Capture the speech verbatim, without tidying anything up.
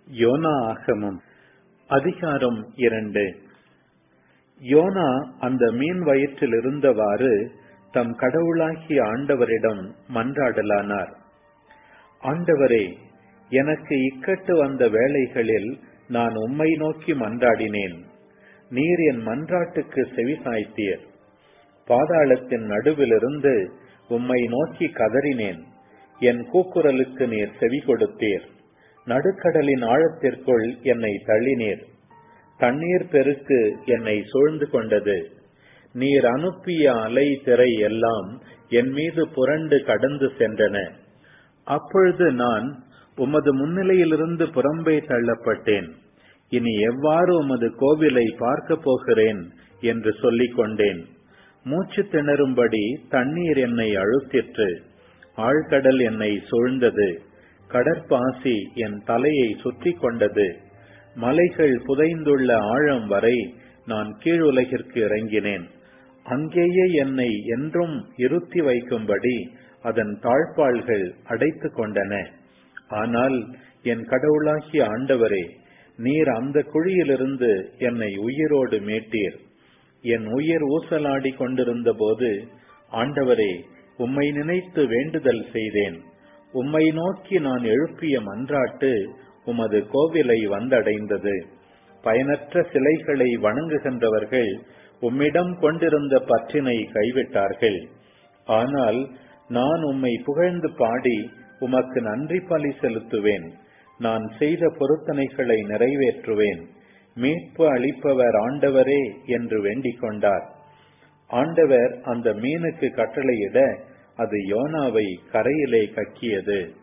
YONO ஆகமம் அதிகாரம் இரண்டு. யோனா அந்த மீன் வயிற்றில் இருந்தவாறு தம் கடவுளாகிய ஆண்டவரிடம் மன்றாடலானார். ஆண்டவரே, எனக்கு இக்கட்டு வந்த வேளைகளில் நான் உம்மை நோக்கி மன்றாடினேன். நீர் என் மன்றாட்டுக்கு செவிசாய்த்தீர். பாதாளத்தின் நடுவிலிருந்து உம்மை நோக்கி கதறினேன். என் கூக்குரலுக்கு நீர் செவி கொடுத்தீர். நடுக்கடலின் ஆழத்திற்குள் என்னை தள்ளினீர். தண்ணீர் பெருக்கு என்னை சூழ்ந்து கொண்டது. நீர் அனுப்பிய அலை திரை எல்லாம் என் மீது புரண்டு கடந்து சென்றன. அப்பொழுது நான் உமது முன்னிலையிலிருந்து புறம்பே தள்ளப்பட்டேன். இனி எவ்வாறு உமது கோவிலை பார்க்க போகிறேன் என்று சொல்லிக் கொண்டேன். மூச்சு திணறும்படி தண்ணீர் என்னை அழுத்திற்று. ஆழ்கடல் என்னை சூழ்ந்தது. கடற்பாசி என் தலையை சுற்றி கொண்டது. மலைகள் புதைந்துள்ள ஆழம் வரை நான் கீழுலகிற்கு இறங்கினேன். அங்கேயே என்னை என்றும் இருத்தி வைக்கும்படி அதன் தாழ்பாள்கள் அடைத்து கொண்டன. ஆனால் என் கடவுளாகிய ஆண்டவரே, நீர் அந்த குழியிலிருந்து என்னை உயிரோடு மீட்டீர். என் உயிர் ஊசலாடி கொண்டிருந்த போது, ஆண்டவரே, உம்மை நினைத்து வேண்டுதல் செய்தேன். உம்மை நோக்கி நான் எழுப்பிய மன்றாட்டு உமது கோவிலை வந்தடைந்தது. பயனற்ற சிலைகளை வணங்குகின்றவர்கள் உம்மிடம் கொண்டிருந்த பற்றினை கைவிட்டார்கள். ஆனால் நான் உம்மை புகழ்ந்து பாடி உமக்கு நன்றி பலி செலுத்துவேன். நான் செய்த பொருத்தனைகளை நிறைவேற்றுவேன். மீட்பு அளிப்பவர் ஆண்டவரே என்று வேண்டிக் கொண்டார். ஆண்டவர் அந்த மீனுக்கு கட்டளையிட அது யோனாவை கரையிலே கக்கியது.